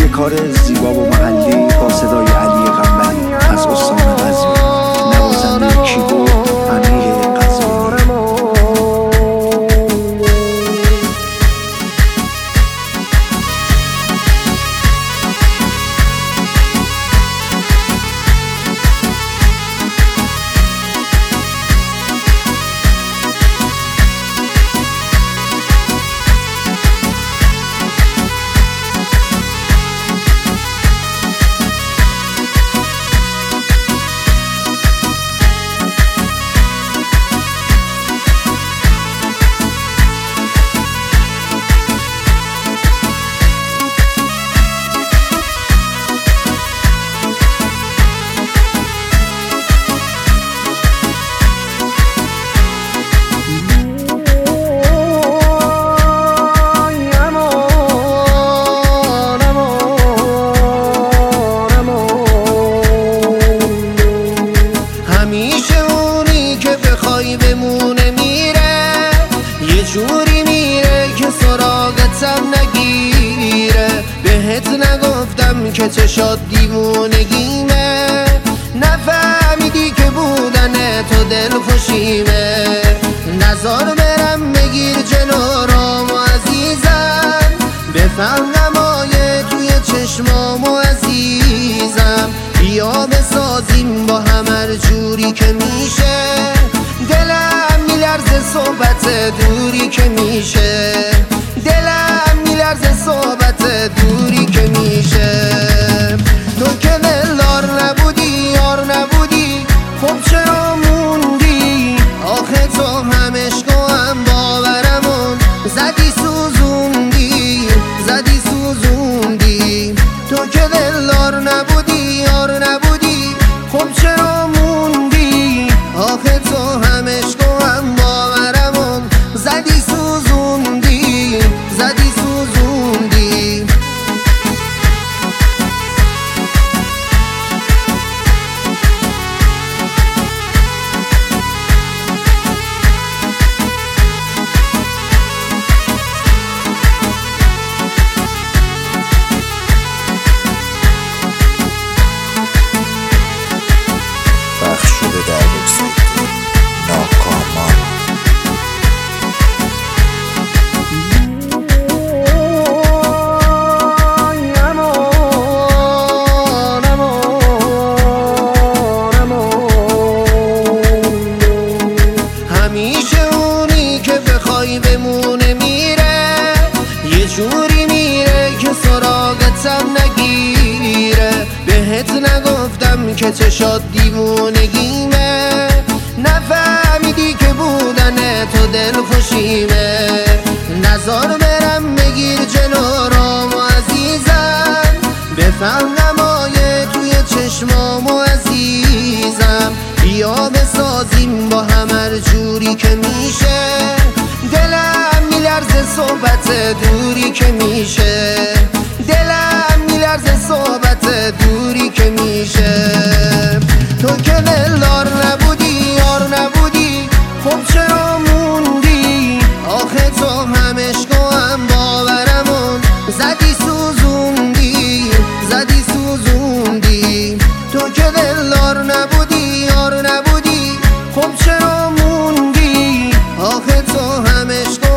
کار زیبا و محلی با صدای علی قنبری از استان قزوین، نوازنده کیبورد امیر قزوینی. بمونه میره یه جوری میره که سراغتم نگیره. بهت نگفتم که چشات دیوونگیمه، نفهمیدی که بودن تو دل خوشیمه. نزار برم بگیر جلو رامو عزیزم، بفهم نمایه توی چشمامو عزیزم. بیا بسازیم با هم هر جوری که میشه، دلم میلرزه صحبت دوری که میشه. دلم میلرزه صحبت دوری که میشه. تو که دلدار نبودی یار نبودی، خب چرا موندی؟ آخه تو همش هم باورمون زدی سوزوندی، زدی سوزوندی. تو که دلدار نبودی یار نبودی، خب چرا موندی؟ آخه تو همش هم باورمون زدی سوزوندی، زدی سوزوندی. پخش شده در وبسایت ناکامان. همیشه اونی که بخوای بمونه میره، یه جوری میره که سراغتم نگیره. بهت نگفتم که چشات دیوونگیمه، نفهمیدی که بودن تو دل خوشیمه. نزار برم بگیر جلو رامو عزیزم، بفهم نمایه توی چشمامو عزیزم. بیا بسازیم با هم هر جوری که میشه، دلم میلرزه صحبت دوری که میشه. دلم میلرزه صحبت دوری که میشه. تو که دلدار نبودی یار نبودی، خب چرا موندی؟ آخه تو همش هم باورمون زدی سوزوندی، زدی سوزوندی. تو که دلدار نبودی یار نبودی، خب چرا موندی؟ آخه تو همش